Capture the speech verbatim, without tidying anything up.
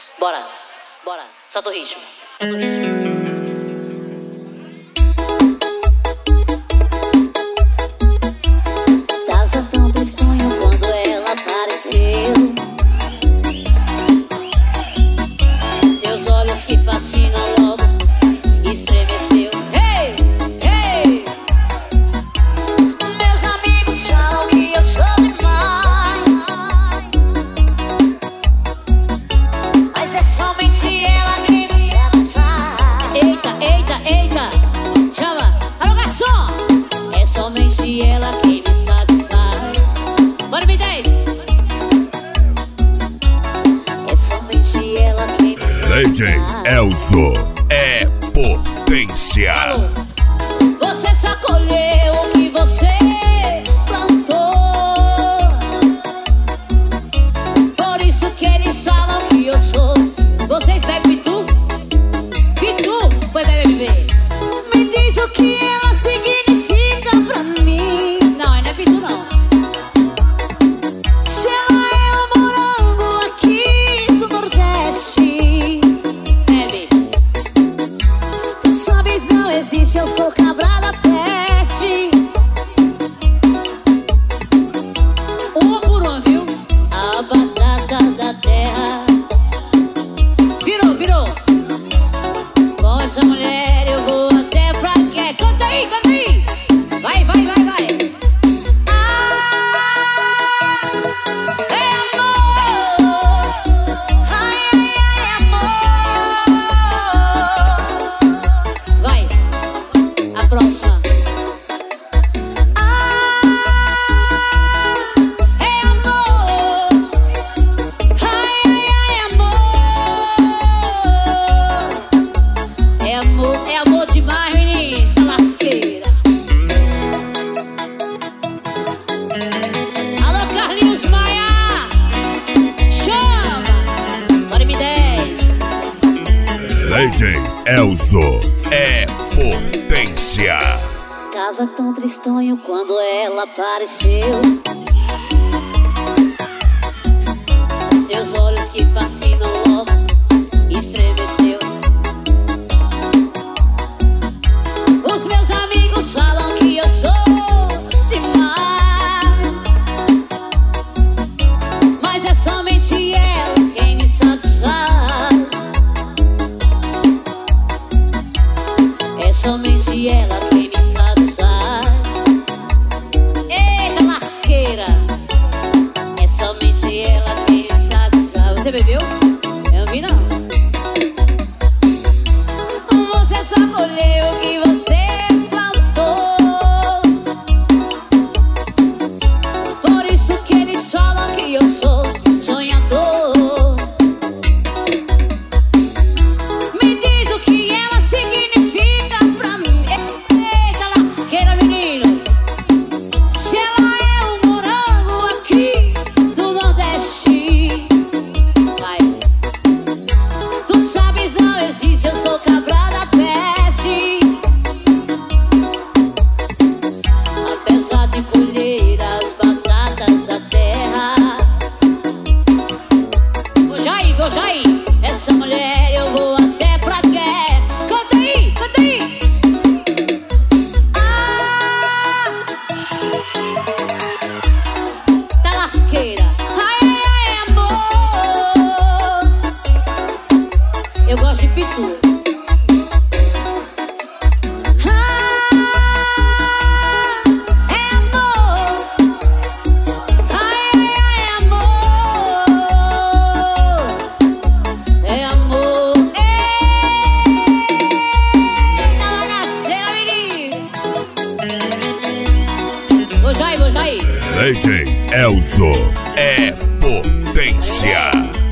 Bora, bora, solta o ritmo, solta o ritmo. Tava tão tristonho quando ela apareceu. Seus olhos que fascinam logo estremeceu. Hey, hey. Meus amigos falam que eu sou demais, mas é somente ela que me satisfaz. Eita, eita, eita, chama, alô garçom. É somente ela que me satisfaz. Bora me dez. É somente ela que me satisfaz. D J Elzo é potência. Alô. Você só colheu o que você plantou. Por isso que eles falam que eu sou. Vocês bebem pitu? Pitu? Pois bebe beber. Me diz o que ela significa pra mim. Não, não é pitu não. Se ela é um morango aqui do Nordeste. Bebe. Tu sabes, não existe, eu sou cabra da peste. Uma por uma, viu? A batata da terra. Virou, virou. Com essa mulher eu vou até pra quê? Canta aí, canta aí. Vai, vai, vai, vai. Ah, é amor. Ai, ai, ai, amor. Vai, a próxima. Ah, é amor. Ai, ai, ai, amor. É amor, é amor demais, menino. Tá lasqueira. Alô, Carlinhos Maia. Chama. Bora me dez. D J Elzo é potência. Tava tão tristonho quando ela apareceu. Seus olhos que fascinam logo estremeceu. Os meus amigos falam que eu sou demais, mas é somente ela quem me satisfaz. É somente ela quem me satisfaz. Eita lasqueira. É somente ela quem me satisfaz. Você bebeu? Eu não vi não. Você só colheu o que você plantou. Por isso que eles falam que eu sou sonhador. Me diz o que ela significa pra mim. Eita lasqueira, menino. Se ela é um morango aqui do Nordeste. Vai. Tu sabes, não existe, eu sou cabra da peste. Apesar de colher as batatas da terra. Vou já ir, vou já ir. Essa mulher eu vou até pra quê? Canta aí, canta aí. Ah, tá lasqueira. Ai, ai, ai, amor. Eu gosto de pitu. Ah, é amor. Ai, ai, ai, amor. É amor. Eita bagaceira, menino. Vou já ir, vou já ir. D J Elzo é potência.